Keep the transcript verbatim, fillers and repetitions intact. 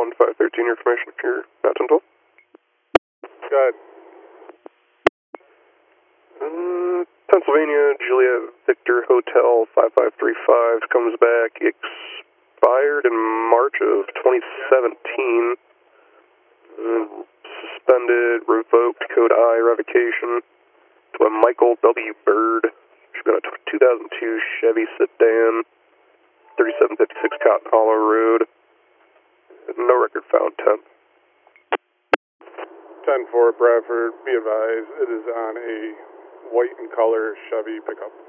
one five one three, your information if you're not ten twelve. Go ahead. Uh, Pennsylvania, Juliet Victor Hotel five five three five comes back expired in March of twenty seventeen. Uh, suspended, revoked, code I, revocation to a Michael W. Bird. She's got a two thousand two Chevy sedan, thirty-seven fifty-six Cotton Hollow Road. No record found, ten. ten four, Bradford, be advised, it is on a white and color Chevy pickup.